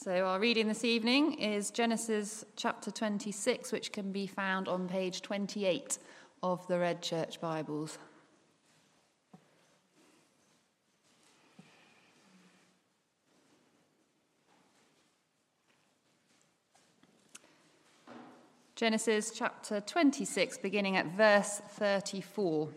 So our reading this evening is Genesis chapter 26, which can be found on page 28 of the Red Church Bibles. Genesis chapter 26, beginning at verse 34.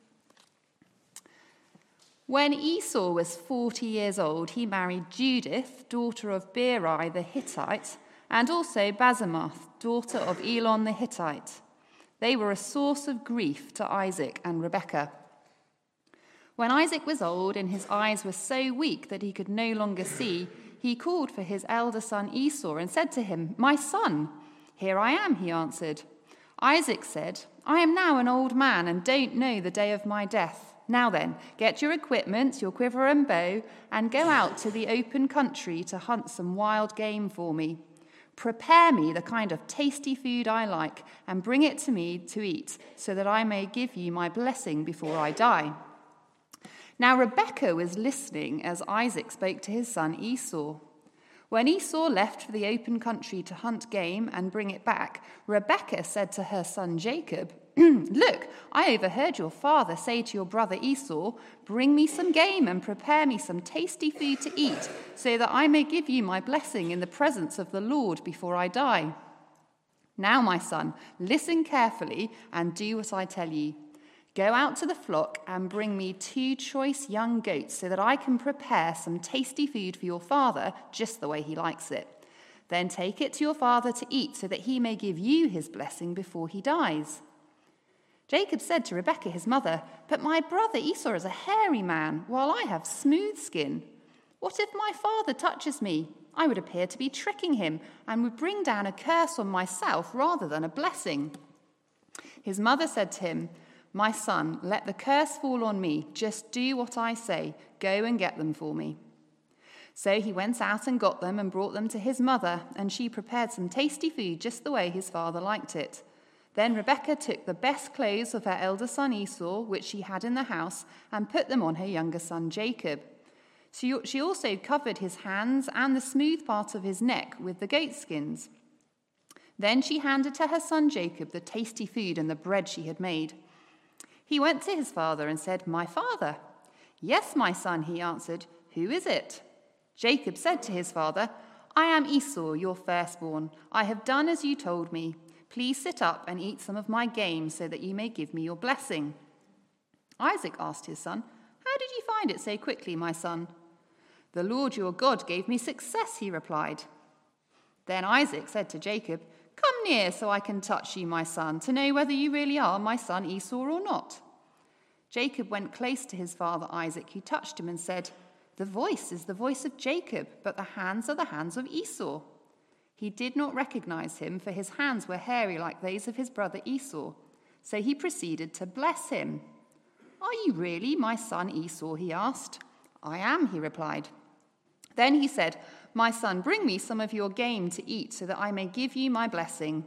When Esau was 40 years old, he married Judith, daughter of Beeri the Hittite, and also Basemath, daughter of Elon the Hittite. They were a source of grief to Isaac and Rebekah. When Isaac was old and his eyes were so weak that he could no longer see, he called for his elder son Esau and said to him, "My son." "Here I am," he answered. Isaac said, "I am now an old man and don't know the day of my death. Now then, get your equipment, your quiver and bow, and go out to the open country to hunt some wild game for me. Prepare me the kind of tasty food I like and bring it to me to eat, so that I may give you my blessing before I die." Now Rebekah was listening as Isaac spoke to his son Esau. When Esau left for the open country to hunt game and bring it back, Rebekah said to her son Jacob, "Look, I overheard your father say to your brother Esau, 'Bring me some game and prepare me some tasty food to eat, so that I may give you my blessing in the presence of the Lord before I die.' Now, my son, listen carefully and do what I tell you. Go out to the flock and bring me 2 choice young goats so that I can prepare some tasty food for your father just the way he likes it. Then take it to your father to eat so that he may give you his blessing before he dies." Jacob said to Rebekah his mother, "But my brother Esau is a hairy man, while I have smooth skin. What if my father touches me? I would appear to be tricking him and would bring down a curse on myself rather than a blessing." His mother said to him, "My son, let the curse fall on me. Just do what I say. Go and get them for me." So he went out and got them and brought them to his mother, and she prepared some tasty food just the way his father liked it. Then Rebekah took the best clothes of her elder son Esau, which she had in the house, and put them on her younger son Jacob. She also covered his hands and the smooth part of his neck with the goat skins. Then she handed to her son Jacob the tasty food and the bread she had made. He went to his father and said, "My father." "Yes, my son," he answered. "Who is it?" Jacob said to his father, "I am Esau, your firstborn. I have done as you told me. Please sit up and eat some of my game so that you may give me your blessing." Isaac asked his son, "How did you find it so quickly, my son?" "The Lord your God gave me success," he replied. Then Isaac said to Jacob, "Come near so I can touch you, my son, to know whether you really are my son Esau or not." Jacob went close to his father Isaac, who touched him and said, "The voice is the voice of Jacob, but the hands are the hands of Esau." He did not recognize him, for his hands were hairy like those of his brother Esau. So he proceeded to bless him. "Are you really my son Esau?" he asked. "I am," he replied. Then he said, "My son, bring me some of your game to eat so that I may give you my blessing."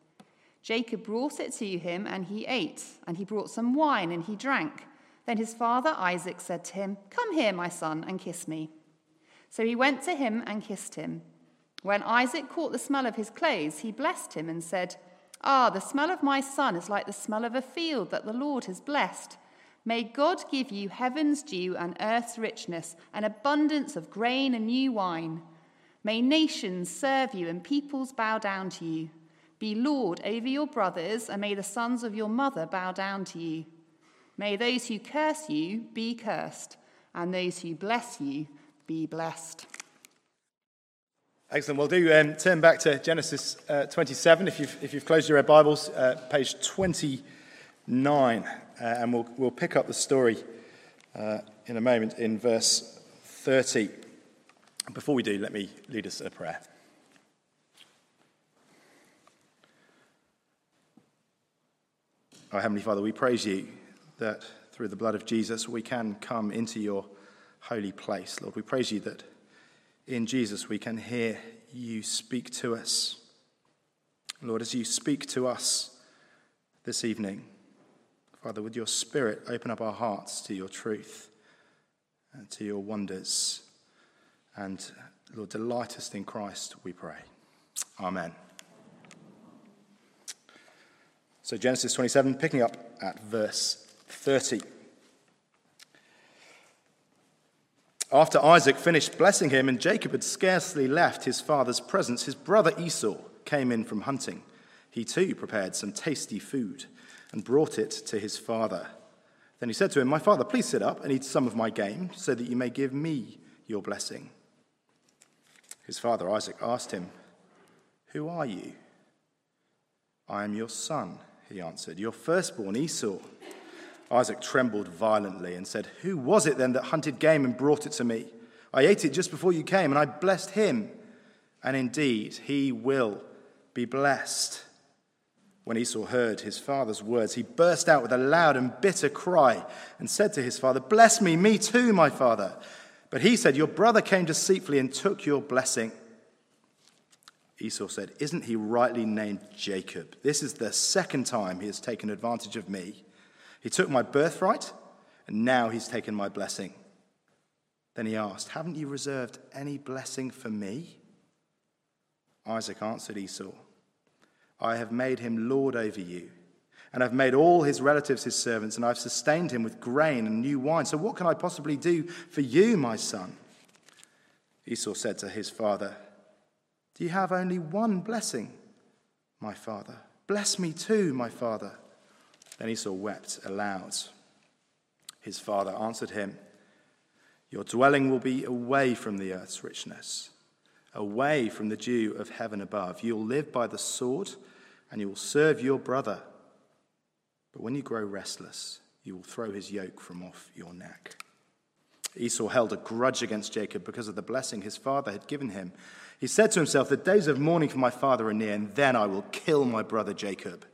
Jacob brought it to him and he ate, and he brought some wine and he drank. Then his father Isaac said to him, "Come here, my son, and kiss me." So he went to him and kissed him. When Isaac caught the smell of his clothes, he blessed him and said, "Ah, the smell of my son is like the smell of a field that the Lord has blessed. May God give you heaven's dew and earth's richness, an abundance of grain and new wine. May nations serve you and peoples bow down to you. Be Lord over your brothers, and may the sons of your mother bow down to you. May those who curse you be cursed, and those who bless you be blessed." Excellent. Well, do turn back to Genesis 27 if you've closed your Bibles, page 29, and we'll pick up the story in a moment in verse 30. Before we do, let me lead us in a prayer. Our Heavenly Father, we praise you that through the blood of Jesus we can come into your holy place. Lord, we praise you that in Jesus we can hear you speak to us. Lord, as you speak to us this evening, Father, would your Spirit open up our hearts to your truth and to your wonders, and Lord, delight us in Christ, we pray. Amen. So Genesis 27, picking up at verse 30. After Isaac finished blessing him and Jacob had scarcely left his father's presence, his brother Esau came in from hunting. He too prepared some tasty food and brought it to his father. Then he said to him, "My father, please sit up and eat some of my game so that you may give me your blessing." His father Isaac asked him, "Who are you?" "I am your son," he answered, "your firstborn Esau." Isaac trembled violently and said, "Who was it then that hunted game and brought it to me? I ate it just before you came, and I blessed him, and indeed he will be blessed." When Esau heard his father's words, he burst out with a loud and bitter cry and said to his father, "Bless me, me too, my father." But he said, "Your brother came deceitfully and took your blessing." Esau said, "Isn't he rightly named Jacob? This is the second time he has taken advantage of me. He took my birthright, and now he's taken my blessing." Then he asked, "Haven't you reserved any blessing for me?" Isaac answered Esau, "I have made him lord over you, and I've made all his relatives his servants, and I've sustained him with grain and new wine. So what can I possibly do for you, my son?" Esau said to his father, "Do you have only one blessing, my father? Bless me too, my father." Then Esau wept aloud. His father answered him, "Your dwelling will be away from the earth's richness, away from the dew of heaven above. You'll live by the sword, and you will serve your brother. But when you grow restless, you will throw his yoke from off your neck." Esau held a grudge against Jacob because of the blessing his father had given him. He said to himself, "The days of mourning for my father are near, and then I will kill my brother Jacob."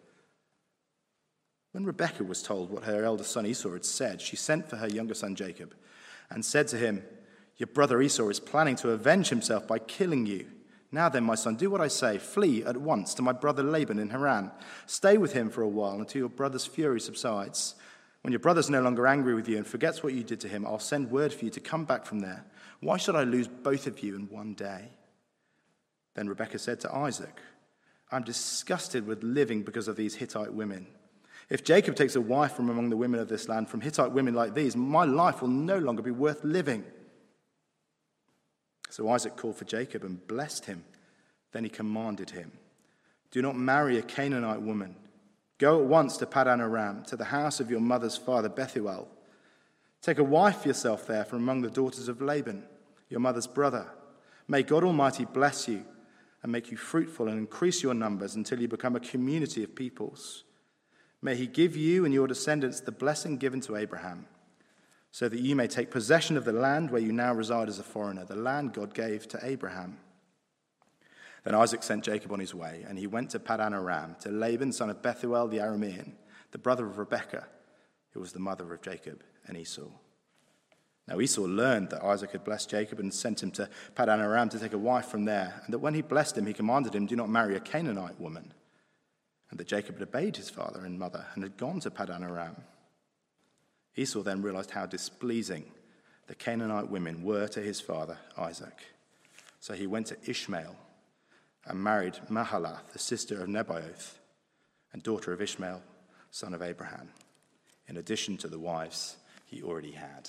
When Rebekah was told what her eldest son Esau had said, she sent for her younger son Jacob and said to him, "Your brother Esau is planning to avenge himself by killing you. Now then, my son, do what I say. Flee at once to my brother Laban in Haran. Stay with him for a while until your brother's fury subsides. When your brother's no longer angry with you and forgets what you did to him, I'll send word for you to come back from there. Why should I lose both of you in one day?" Then Rebekah said to Isaac, "I'm disgusted with living because of these Hittite women. If Jacob takes a wife from among the women of this land, from Hittite women like these, my life will no longer be worth living." So Isaac called for Jacob and blessed him. Then he commanded him, "Do not marry a Canaanite woman. Go at once to Paddan Aram, to the house of your mother's father Bethuel. Take a wife for yourself there from among the daughters of Laban, your mother's brother. May God Almighty bless you and make you fruitful and increase your numbers until you become a community of peoples. May he give you and your descendants the blessing given to Abraham, so that you may take possession of the land where you now reside as a foreigner, the land God gave to Abraham." Then Isaac sent Jacob on his way, and he went to Paddan Aram, to Laban, son of Bethuel the Aramean, the brother of Rebekah, who was the mother of Jacob and Esau. Now Esau learned that Isaac had blessed Jacob and sent him to Paddan Aram to take a wife from there, and that when he blessed him, he commanded him, "Do not marry a Canaanite woman," and that Jacob had obeyed his father and mother and had gone to Paddan Aram. Esau then realized how displeasing the Canaanite women were to his father Isaac. So he went to Ishmael and married Mahalath, the sister of Nebaioth, and daughter of Ishmael, son of Abraham, in addition to the wives he already had.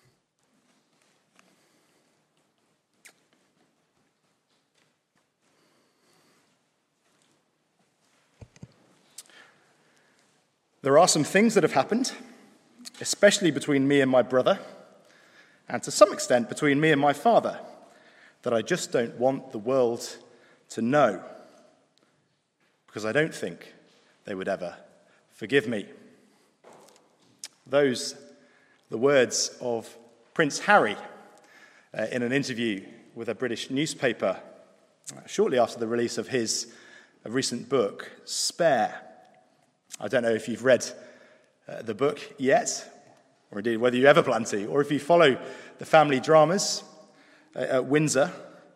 There are some things that have happened, especially between me and my brother, and to some extent between me and my father, that I just don't want the world to know, because I don't think they would ever forgive me. Those are the words of Prince Harry in an interview with a British newspaper shortly after the release of his recent book, Spare. I don't know if you've read the book yet, or indeed whether you ever plan to, or if you follow the family dramas at Windsor.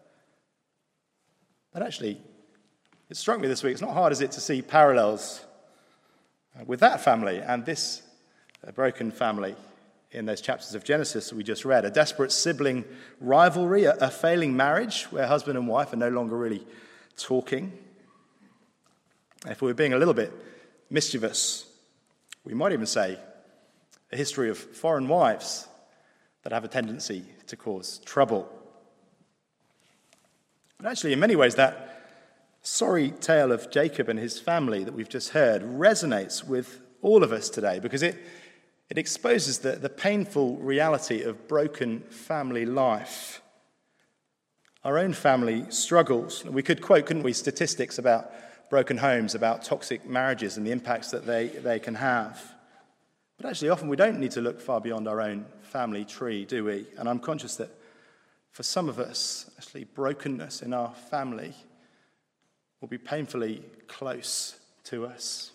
But actually, it struck me this week, it's not hard, is it, to see parallels with that family and this broken family in those chapters of Genesis that we just read. A desperate sibling rivalry, a failing marriage where husband and wife are no longer really talking. If we were being a little bit mischievous, we might even say a history of foreign wives that have a tendency to cause trouble. But actually, in many ways, that sorry tale of Jacob and his family that we've just heard resonates with all of us today, because it exposes the painful reality of broken family life. Our own family struggles. We could quote, couldn't we, statistics about broken homes, about toxic marriages and the impacts that they can have. But actually, often we don't need to look far beyond our own family tree, do we? And I'm conscious that for some of us, actually, brokenness in our family will be painfully close to us.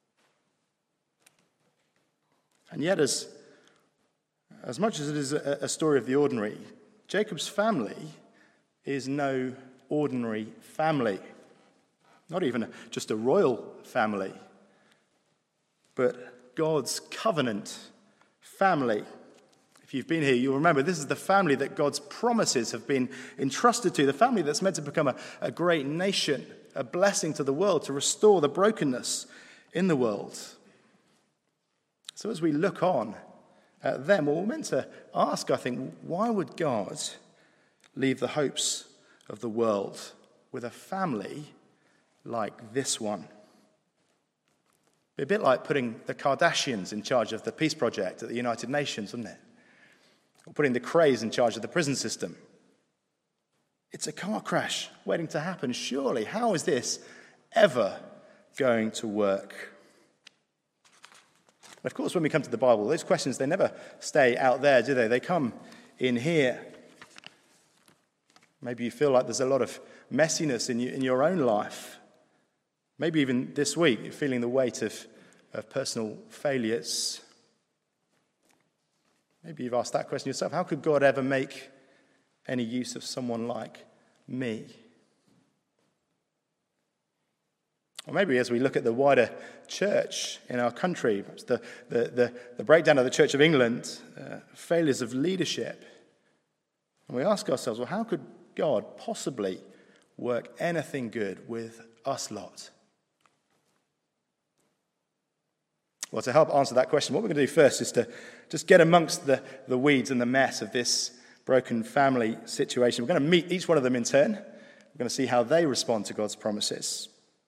And yet, as much as it is a story of the ordinary, Jacob's family is no ordinary family. Not even just a royal family, but God's covenant family. If you've been here, you'll remember this is the family that God's promises have been entrusted to, the family that's meant to become a great nation, a blessing to the world, to restore the brokenness in the world. So as we look on at them, we're meant to ask, I think, why would God leave the hopes of the world with a family like this one? It'd be a bit like putting the Kardashians in charge of the peace project at the United Nations, wouldn't it? Or putting the Krays in charge of the prison system. It's a car crash waiting to happen, surely. How is this ever going to work? Of course, when we come to the Bible, those questions, they never stay out there, do they? They come in here. Maybe you feel like there's a lot of messiness in your own life. Maybe even this week, you're feeling the weight of personal failures. Maybe you've asked that question yourself. How could God ever make any use of someone like me? Or maybe as we look at the wider church in our country, perhaps the breakdown of the Church of England, failures of leadership, and we ask ourselves, well, how could God possibly work anything good with us lot? Well, to help answer that question, what we're going to do first is to just get amongst the weeds and the mess of this broken family situation. We're going to meet each one of them in turn. We're going to see how they respond to God's promises.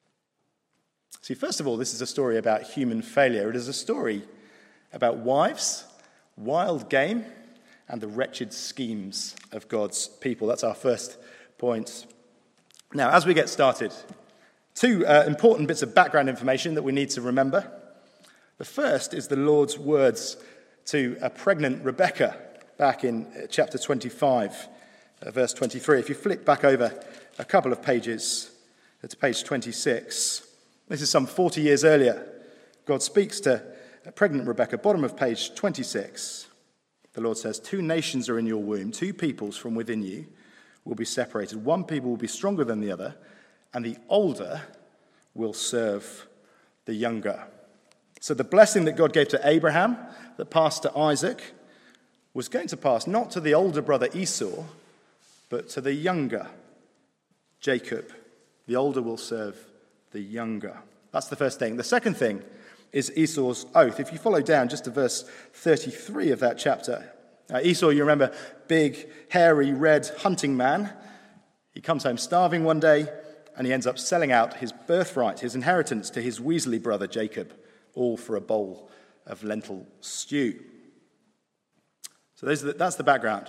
See, first of all, this is a story about human failure. It is a story about wives, wild game, and the wretched schemes of God's people. That's our first point. Now, as we get started, two important bits of background information that we need to remember. The first is the Lord's words to a pregnant Rebekah back in chapter 25, verse 23. If you flick back over a couple of pages to page 26, this is some 40 years earlier. God speaks to a pregnant Rebekah, bottom of page 26. The Lord says, 2 nations are in your womb, 2 peoples from within you will be separated. One people will be stronger than the other, and the older will serve the younger. So the blessing that God gave to Abraham, that passed to Isaac, was going to pass not to the older brother Esau, but to the younger Jacob. The older will serve the younger. That's the first thing. The second thing is Esau's oath. If you follow down just to verse 33 of that chapter, Esau, you remember, big, hairy, red hunting man. He comes home starving one day, and he ends up selling out his birthright, his inheritance, to his Weasley brother Jacob, all for a bowl of lentil stew. So that's the background.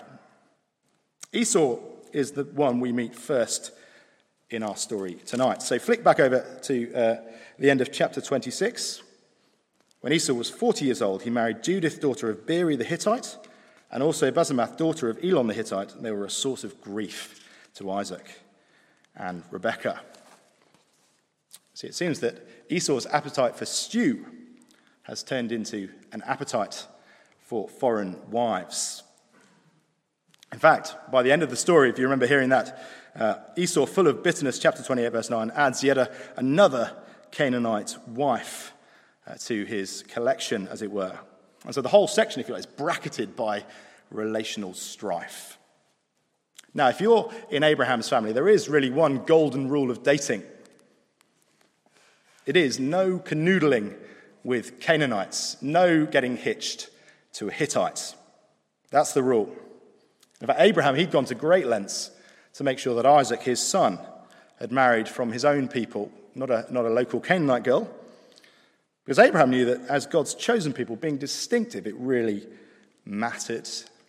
Esau is the one we meet first in our story tonight. So flick back over to the end of chapter 26. When Esau was 40 years old, he married Judith, daughter of Beeri the Hittite, and also Basemath, daughter of Elon the Hittite, and they were a source of grief to Isaac and Rebekah. See, it seems that Esau's appetite for stew has turned into an appetite for foreign wives. In fact, by the end of the story, if you remember hearing that, Esau, full of bitterness, chapter 28, verse 9, adds yet another Canaanite wife to his collection, as it were. And so the whole section, if you like, is bracketed by relational strife. Now, if you're in Abraham's family, there is really one golden rule of dating. It is no canoodling with Canaanites, no getting hitched to a Hittite. That's the rule. In fact, Abraham, he'd gone to great lengths to make sure that Isaac, his son, had married from his own people, not a local Canaanite girl. Because Abraham knew that as God's chosen people, being distinctive, it really mattered.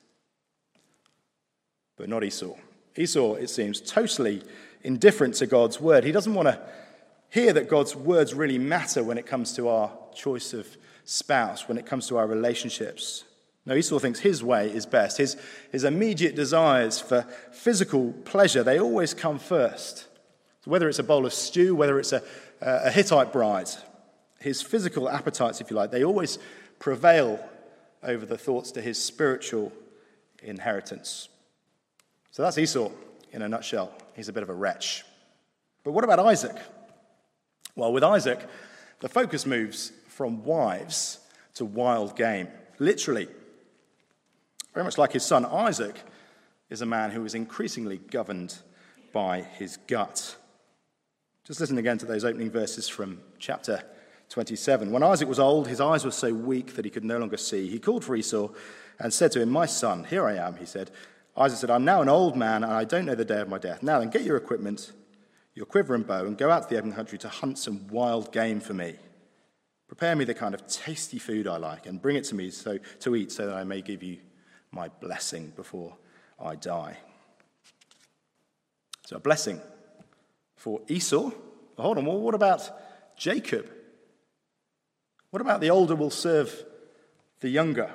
But not Esau. Esau, it seems, totally indifferent to God's word. He doesn't want to hear that God's words really matter when it comes to our choice of spouse, when it comes to our relationships. No, Esau thinks his way is best. His immediate desires for physical pleasure, they always come first. So whether it's a bowl of stew, whether it's a Hittite bride, his physical appetites, if you like, they always prevail over the thoughts to his spiritual inheritance. So that's Esau in a nutshell. He's a bit of a wretch. But what about Isaac? Well, with Isaac, the focus moves from wives to wild game, literally. Very much like his son, Isaac is a man who is increasingly governed by his gut. Just listen again to those opening verses from chapter 27. When Isaac was old, his eyes were so weak that he could no longer see. He called for Esau and said to him, "My son, here I am," he said. Isaac said, "I'm now an old man, and I don't know the day of my death. Now then, get your equipment, your quiver and bow, and go out to the open country to hunt some wild game for me. Prepare me the kind of tasty food I like, and bring it to me to eat so that I may give you my blessing before I die." So a blessing for Esau. Well, hold on, well, what about Jacob? What about the older will serve the younger?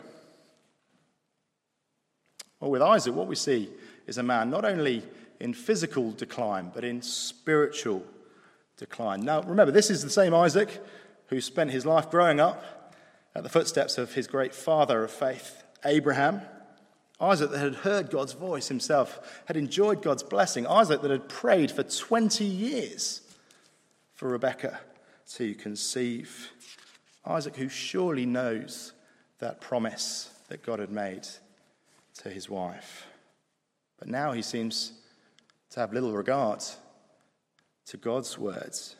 Well, with Isaac, what we see is a man not only in physical decline, but in spiritual decline. Now, remember, this is the same Isaac who spent his life growing up at the footsteps of his great father of faith, Abraham. Isaac that had heard God's voice himself, had enjoyed God's blessing. Isaac that had prayed for 20 years for Rebekah to conceive. Isaac who surely knows that promise that God had made to his wife. But now he seems to have little regard to God's words.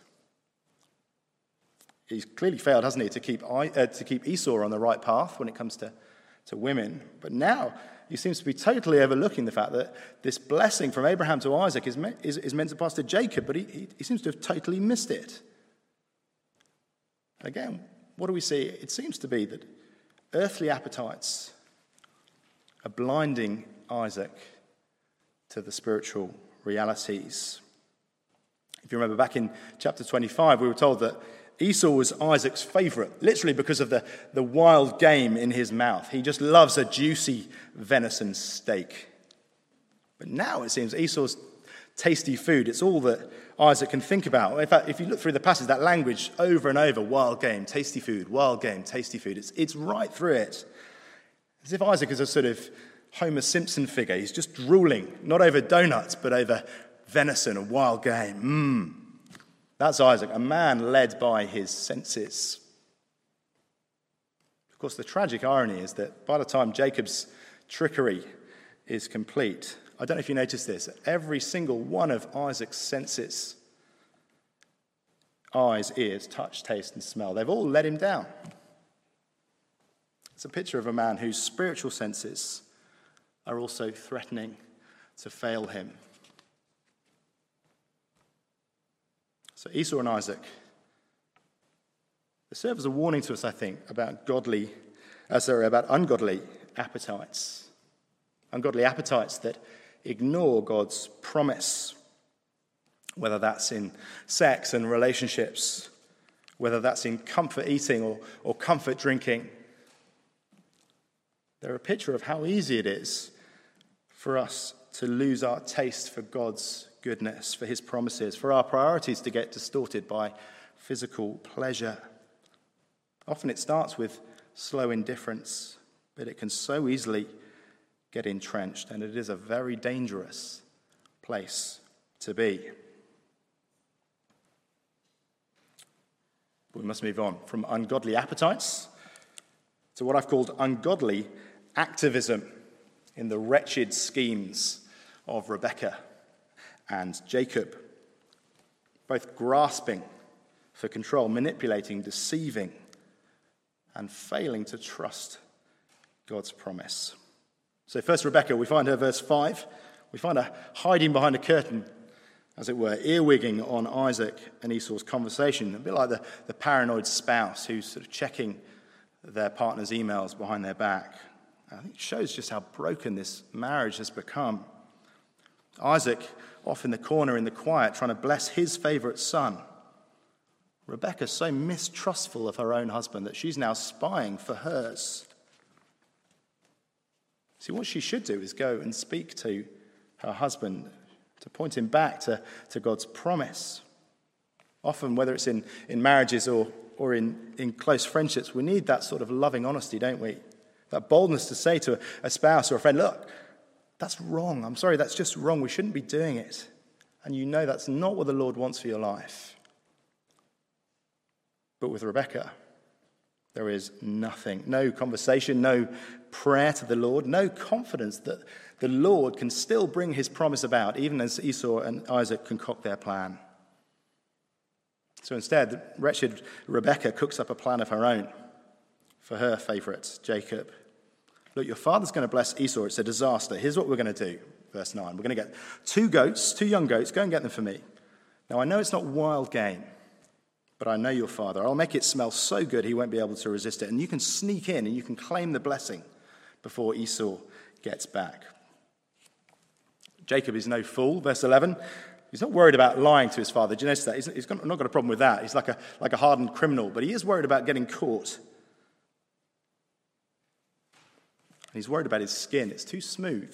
He's clearly failed, hasn't he, to keep Esau on the right path when it comes to women. But now he seems to be totally overlooking the fact that this blessing from Abraham to Isaac is meant to pass to Jacob, but he seems to have totally missed it. Again, what do we see? It seems to be that earthly appetites are blinding Isaac to the spiritual realities. If you remember back in chapter 25, we were told that Esau was Isaac's favorite, literally because of the wild game in his mouth. He just loves a juicy venison steak. But now it seems Esau's tasty food, it's all that Isaac can think about. In fact, if you look through the passage, that language over and over, wild game, tasty food, wild game, tasty food, it's right through it. As if Isaac is a sort of Homer Simpson figure. He's just drooling, not over donuts, but over venison and wild game. That's Isaac, a man led by his senses. Of course, the tragic irony is that by the time Jacob's trickery is complete, I don't know if you noticed this, every single one of Isaac's senses, eyes, ears, touch, taste, and smell, they've all let him down. It's a picture of a man whose spiritual senses are also threatening to fail him. So Esau and Isaac, they serve as a warning to us, I think, about ungodly appetites. Ungodly appetites that ignore God's promise, whether that's in sex and relationships, whether that's in comfort eating or comfort drinking. They're a picture of how easy it is for us to lose our taste for God's goodness, for his promises, for our priorities to get distorted by physical pleasure. Often it starts with slow indifference, but it can so easily get entrenched, and it is a very dangerous place to be. We must move on from ungodly appetites to what I've called ungodly activism in the wretched schemes of Rebekah and Jacob, both grasping for control, manipulating, deceiving, and failing to trust God's promise. So first Rebekah, we find her verse 5. We find her hiding behind a curtain, as it were, earwigging on Isaac and Esau's conversation, a bit like the paranoid spouse who's sort of checking their partner's emails behind their back. I think it shows just how broken this marriage has become. Isaac off in the corner in the quiet trying to bless his favourite son. Rebekah so mistrustful of her own husband that she's now spying for hers. See, what she should do is go and speak to her husband to point him back to God's promise. Often, whether it's in marriages or in close friendships, we need that sort of loving honesty, don't we? That boldness to say to a spouse or a friend, look, that's wrong. I'm sorry, that's just wrong. We shouldn't be doing it. And you know that's not what the Lord wants for your life. But with Rebekah, there is nothing, no conversation, no prayer to the Lord, no confidence that the Lord can still bring his promise about, even as Esau and Isaac concoct their plan. So instead, the wretched Rebekah cooks up a plan of her own for her favourite, Jacob. Look, your father's going to bless Esau. It's a disaster. Here's what we're going to do. Verse 9. We're going to get 2 young goats. Go and get them for me. Now, I know it's not wild game, but I know your father. I'll make it smell so good he won't be able to resist it. And you can sneak in and you can claim the blessing before Esau gets back. Jacob is no fool. Verse 11. He's not worried about lying to his father. Do you notice that? He's not got a problem with that. He's like a hardened criminal, but he is worried about getting caught. And he's worried about his skin. It's too smooth.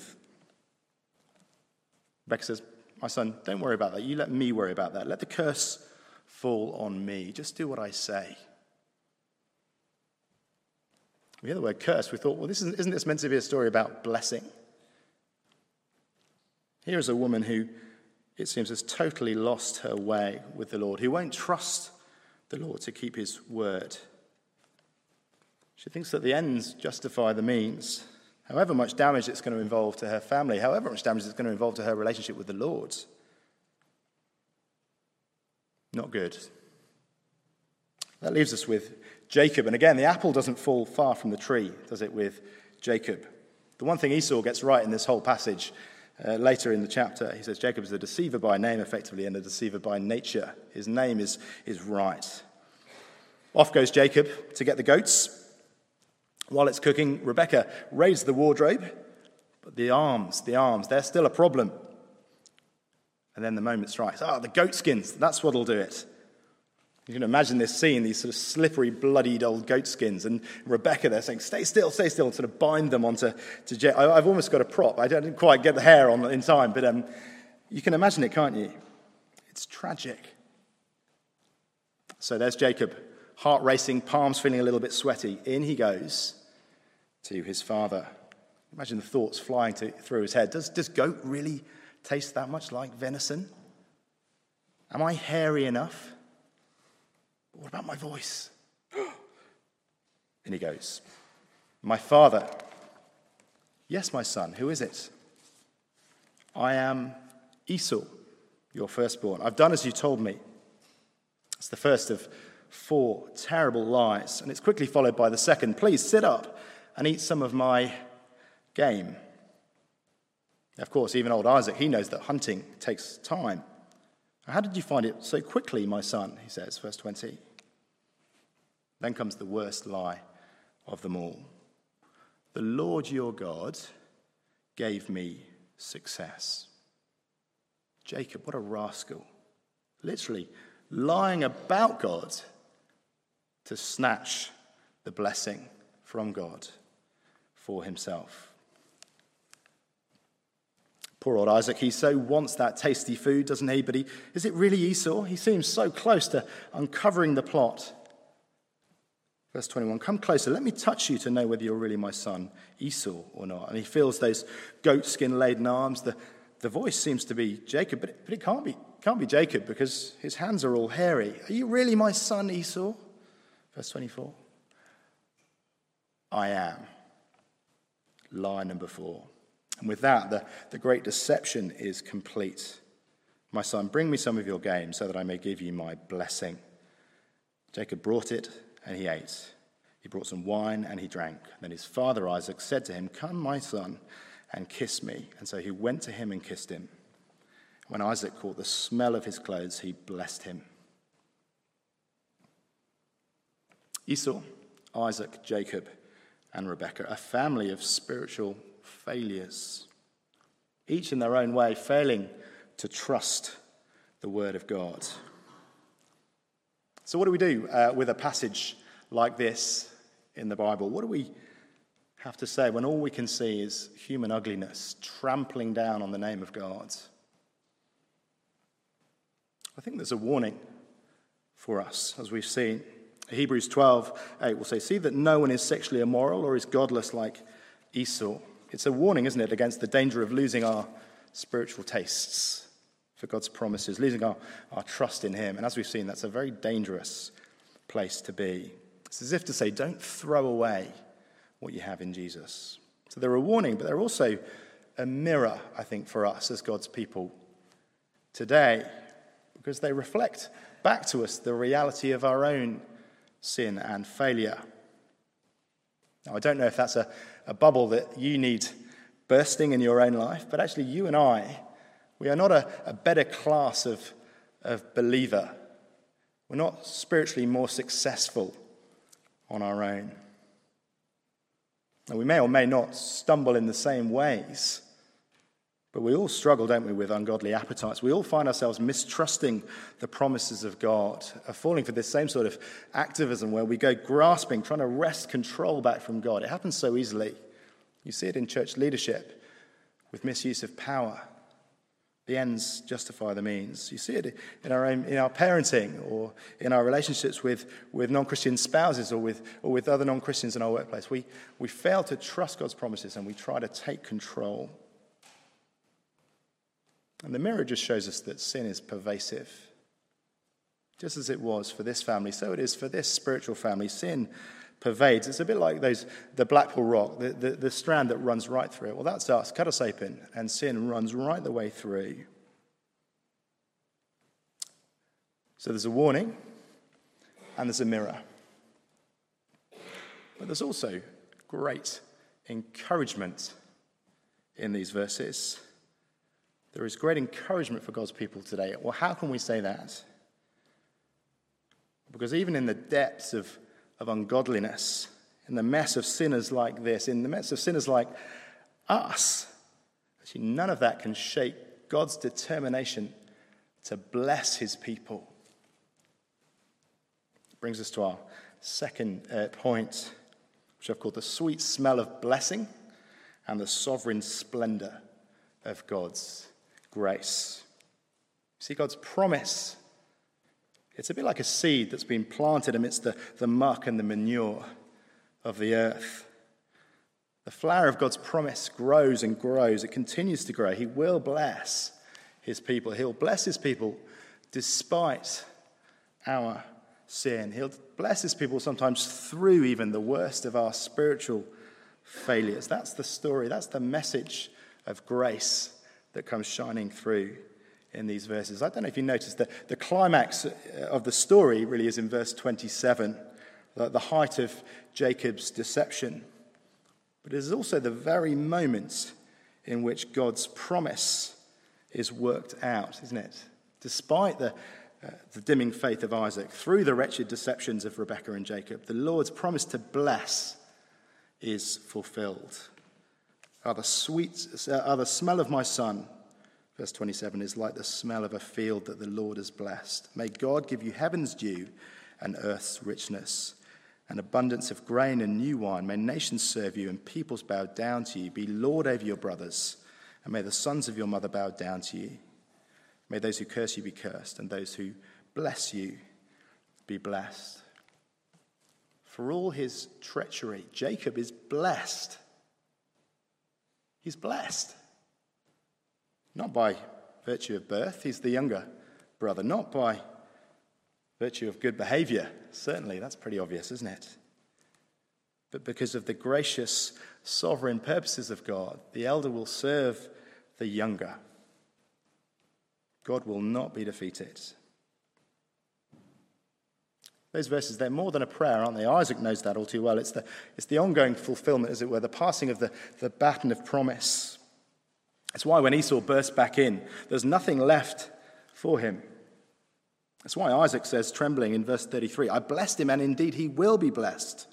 Rebekah says, my son, don't worry about that. You let me worry about that. Let the curse fall on me. Just do what I say. We hear the word curse. We thought, well, isn't this meant to be a story about blessing? Here is a woman who, it seems, has totally lost her way with the Lord, who won't trust the Lord to keep his word. She thinks that the ends justify the means. However much damage it's going to involve to her family, however much damage it's going to involve to her relationship with the Lord. Not good. That leaves us with Jacob. And again, the apple doesn't fall far from the tree, does it, with Jacob? The one thing Esau gets right in this whole passage, later in the chapter, he says Jacob is a deceiver by name, effectively, and a deceiver by nature. His name is right. Off goes Jacob to get the goats. While it's cooking, Rebekah raised the wardrobe, but the arms, they're still a problem. And then the moment strikes. The goat skins, that's what'll do it. You can imagine this scene, these sort of slippery, bloodied old goat skins, and Rebekah there saying, stay still, and sort of bind them onto Jacob. I've almost got a prop. I didn't quite get the hair on in time, but you can imagine it, can't you? It's tragic. So there's Jacob, heart racing, palms feeling a little bit sweaty. In he goes to his father. Imagine the thoughts flying through his head. Does goat really taste that much like venison? Am I hairy enough? What about my voice? In he goes. My father. Yes, my son, who is it? I am Esau, your firstborn. I've done as you told me. It's the first of 4 terrible lies, and it's quickly followed by the second. Please sit up and eat some of my game. Of course, even old Isaac, he knows that hunting takes time. How did you find it so quickly, my son? He says, verse 20. Then comes the worst lie of them all. The Lord your God gave me success. Jacob, what a rascal. Literally lying about God to snatch the blessing from God for himself. Poor old Isaac, he so wants that tasty food, doesn't he? But is it really Esau? He seems so close to uncovering the plot. Verse 21, come closer, let me touch you to know whether you're really my son Esau or not. And he feels those goatskin-laden arms. The voice seems to be Jacob, but it can't be Jacob because his hands are all hairy. Are you really my son Esau? Verse 24. I am. Lie number 4. And with that, the great deception is complete. My son, bring me some of your game so that I may give you my blessing. Jacob brought it and he ate. He brought some wine and he drank. Then his father Isaac said to him, come, my son, and kiss me. And so he went to him and kissed him. When Isaac caught the smell of his clothes, he blessed him. Esau, Isaac, Jacob, and Rebekah, a family of spiritual failures, each in their own way failing to trust the word of God. So what do we do with a passage like this in the Bible? What do we have to say when all we can see is human ugliness trampling down on the name of God? I think there's a warning for us, as we've seen. Hebrews 12:8 will say, see that no one is sexually immoral or is godless like Esau. It's a warning, isn't it, against the danger of losing our spiritual tastes for God's promises, losing our trust in him. And as we've seen, that's a very dangerous place to be. It's as if to say, don't throw away what you have in Jesus. So they're a warning, but they're also a mirror, I think, for us as God's people today, because they reflect back to us the reality of our own sin and failure. Now, I don't know if that's a bubble that you need bursting in your own life, but actually you and I, we are not a better class of believer. We're not spiritually more successful on our own. Now, we may or may not stumble in the same ways, but we all struggle, don't we, with ungodly appetites. We all find ourselves mistrusting the promises of God, falling for this same sort of activism where we go grasping, trying to wrest control back from God. It happens so easily. You see it in church leadership with misuse of power. The ends justify the means. You see it in our parenting or in our relationships with non-Christian spouses or with other non-Christians in our workplace. We fail to trust God's promises and we try to take control. And the mirror just shows us that sin is pervasive. Just as it was for this family, so it is for this spiritual family. Sin pervades. It's a bit like the Blackpool Rock, the strand that runs right through it. Well, that's us. Cut us open, and sin runs right the way through. So there's a warning, and there's a mirror. But there's also great encouragement in these verses. There is great encouragement for God's people today. Well, how can we say that? Because even in the depths of ungodliness, in the mess of sinners like this, in the mess of sinners like us, actually none of that can shake God's determination to bless his people. It brings us to our second point, which I've called the sweet smell of blessing and the sovereign splendor of God's grace. See, God's promise, it's a bit like a seed that's been planted amidst the muck and the manure of the earth. The flower of God's promise grows and grows. It continues to grow. He will bless his people. He'll bless his people despite our sin. He'll bless his people sometimes through even the worst of our spiritual failures. That's the story. That's the message of grace that comes shining through in these verses. I don't know if you noticed that the climax of the story really is in verse 27, the height of Jacob's deception. But it is also the very moment in which God's promise is worked out, isn't it? Despite the dimming faith of Isaac, through the wretched deceptions of Rebekah and Jacob, the Lord's promise to bless is fulfilled. The smell of my son, verse 27, is like the smell of a field that the Lord has blessed. May God give you heaven's dew and earth's richness, an abundance of grain and new wine. May nations serve you and peoples bow down to you. Be Lord over your brothers, and may the sons of your mother bow down to you. May those who curse you be cursed, and those who bless you be blessed. For all his treachery, Jacob is blessed. He's blessed. Not by virtue of birth, he's the younger brother. Not by virtue of good behavior. Certainly, that's pretty obvious, isn't it? but because of the gracious, sovereign purposes of God, the elder will serve the younger. God will not be defeated. Those verses, they're more than a prayer, aren't they? Isaac knows that all too well. It's the ongoing fulfillment, as it were, the passing of the baton of promise. That's why when Esau bursts back in, there's nothing left for him. That's why Isaac says, trembling in verse 33, I blessed him, and indeed he will be blessed.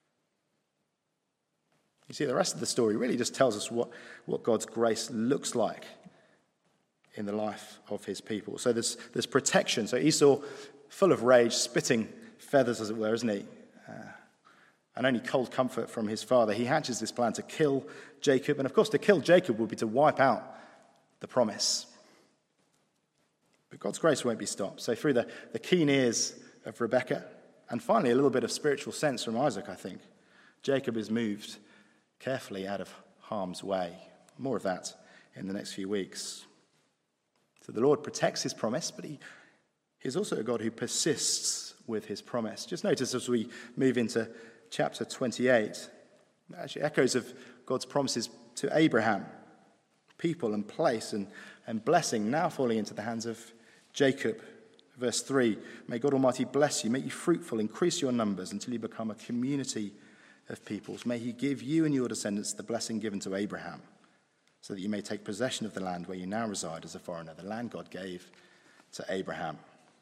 You see, the rest of the story really just tells us what God's grace looks like in the life of his people. So there's protection. So Esau, full of rage, spitting feathers, as it were, isn't he? And only cold comfort from his father. He hatches this plan to kill Jacob. And of course, to kill Jacob would be to wipe out the promise. But God's grace won't be stopped. So through the keen ears of Rebekah, and finally a little bit of spiritual sense from Isaac, I think, Jacob is moved carefully out of harm's way. More of that in the next few weeks. So the Lord protects his promise, but he's also a God who persists with his promise. Just notice as we move into chapter 28, actually echoes of God's promises to Abraham, people and place and blessing now falling into the hands of Jacob. Verse 3, may God Almighty bless you, make you fruitful, increase your numbers until you become a community of peoples. May he give you and your descendants the blessing given to Abraham, so that you may take possession of the land where you now reside as a foreigner, the land God gave to Abraham.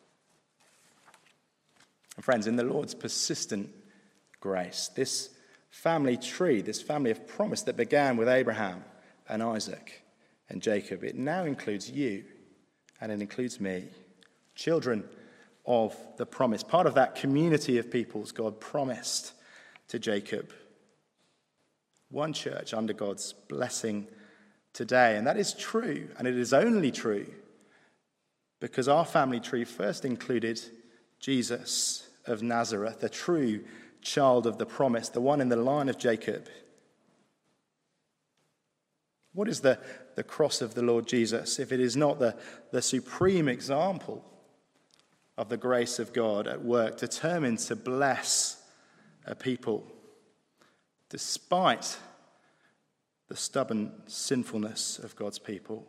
And friends, in the Lord's persistent grace, this family tree, this family of promise that began with Abraham and Isaac and Jacob, it now includes you and it includes me, children of the promise, part of that community of peoples God promised to Jacob. One church under God's blessing today. And that is true, and it is only true because our family tree first included Jesus of Nazareth, the true child of the promise, the one in the line of Jacob. What is the cross of the Lord Jesus if it is not the supreme example of the grace of God at work, determined to bless a people despite the stubborn sinfulness of God's people?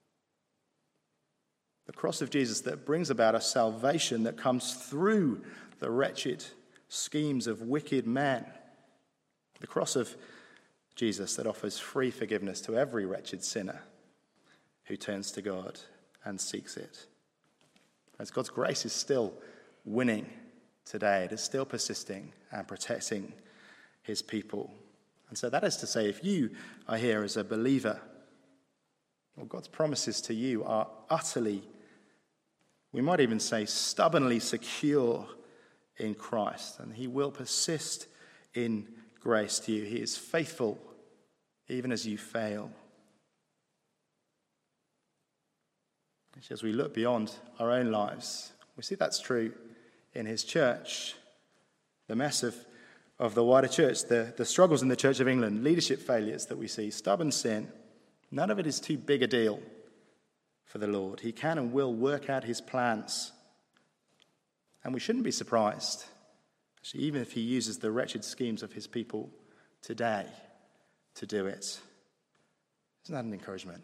The cross of Jesus that brings about a salvation that comes through the wretched schemes of wicked men. The cross of Jesus that offers free forgiveness to every wretched sinner who turns to God and seeks it. As God's grace is still winning today, it is still persisting and protecting his people. And so that is to say, if you are here as a believer, well, God's promises to you are utterly, we might even say stubbornly secure in Christ, and he will persist in grace to you. He is faithful even as you fail. As we look beyond our own lives, we see that's true in his church. The mess of the wider church, the struggles in the Church of England, leadership failures that we see, stubborn sin, none of it is too big a deal for the Lord. He can and will work out his plans. And we shouldn't be surprised, actually, even if he uses the wretched schemes of his people today to do it. Isn't that an encouragement?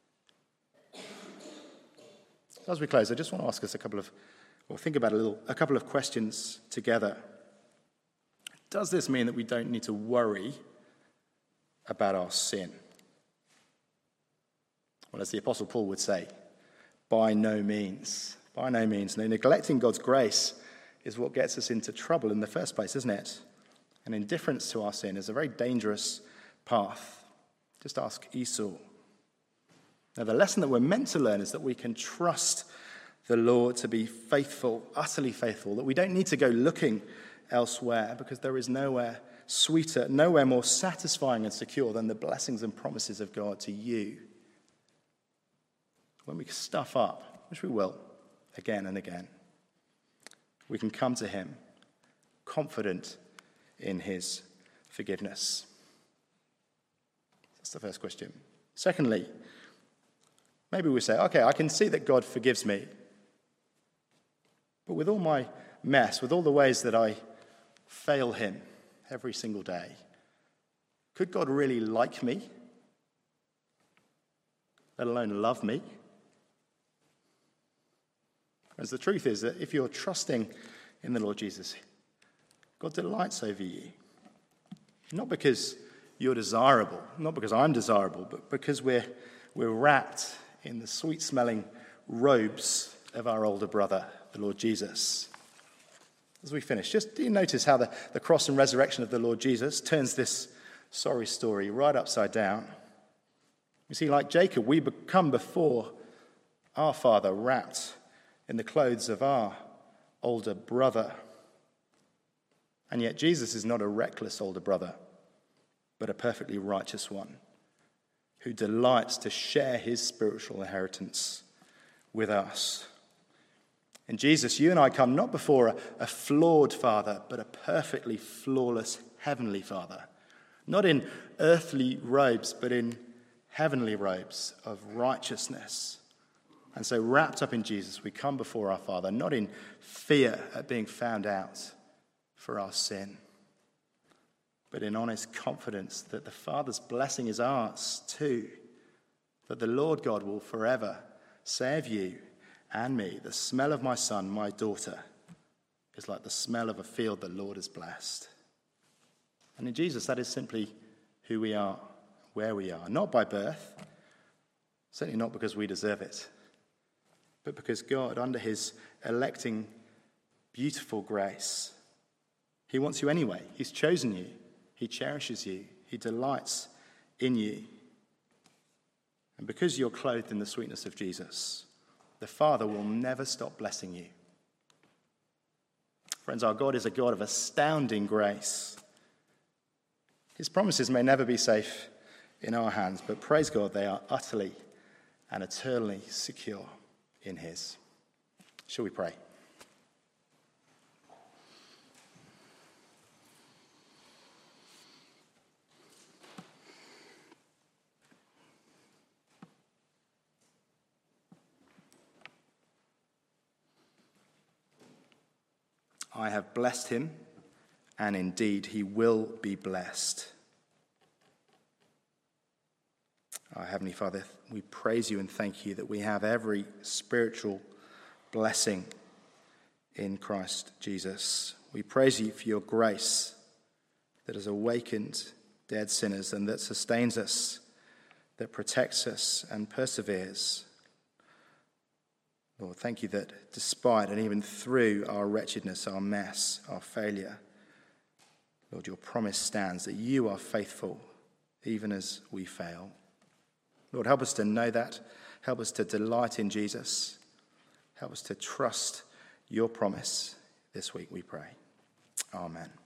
As we close, I just want to ask us think about a couple of questions together. Does this mean that we don't need to worry about our sin? Well, as the Apostle Paul would say, by no means. By no means. No, neglecting God's grace is what gets us into trouble in the first place, isn't it? And indifference to our sin is a very dangerous path. Just ask Esau. Now, the lesson that we're meant to learn is that we can trust the Lord to be faithful, utterly faithful, that we don't need to go looking elsewhere because there is nowhere sweeter, nowhere more satisfying and secure than the blessings and promises of God to you. When we stuff up, which we will again and again, we can come to him confident in his forgiveness. That's the first question. Secondly, maybe we say, okay, I can see that God forgives me. But with all my mess, with all the ways that I fail him every single day, could God really like me, let alone love me? As the truth is that if you're trusting in the Lord Jesus, God delights over you. Not because you're desirable, not because I'm desirable, but because we're wrapped in the sweet-smelling robes of our older brother, the Lord Jesus. As we finish, just do you notice how the cross and resurrection of the Lord Jesus turns this sorry story right upside down? You see, like Jacob, we come before our Father wrapped in the clothes of our older brother. And yet Jesus is not a reckless older brother, but a perfectly righteous one who delights to share his spiritual inheritance with us. In Jesus, you and I come not before a flawed Father, but a perfectly flawless heavenly Father. Not in earthly robes, but in heavenly robes of righteousness. And so wrapped up in Jesus, we come before our Father, not in fear at being found out for our sin, but in honest confidence that the Father's blessing is ours too, that the Lord God will forever say of you and me, the smell of my son, my daughter, is like the smell of a field the Lord has blessed. And in Jesus, that is simply who we are, where we are, not by birth, certainly not because we deserve it, but because God, under his electing, beautiful grace, he wants you anyway. He's chosen you. He cherishes you. He delights in you. And because you're clothed in the sweetness of Jesus, the Father will never stop blessing you. Friends, our God is a God of astounding grace. His promises may never be safe in our hands, but praise God, they are utterly and eternally secure in his. Shall we pray? I have blessed him, and indeed he will be blessed. Our Heavenly Father, we praise you and thank you that we have every spiritual blessing in Christ Jesus. We praise you for your grace that has awakened dead sinners and that sustains us, that protects us and perseveres. Lord, thank you that despite and even through our wretchedness, our mess, our failure, Lord, your promise stands that you are faithful even as we fail. Lord, help us to know that. Help us to delight in Jesus. Help us to trust your promise this week, we pray. Amen.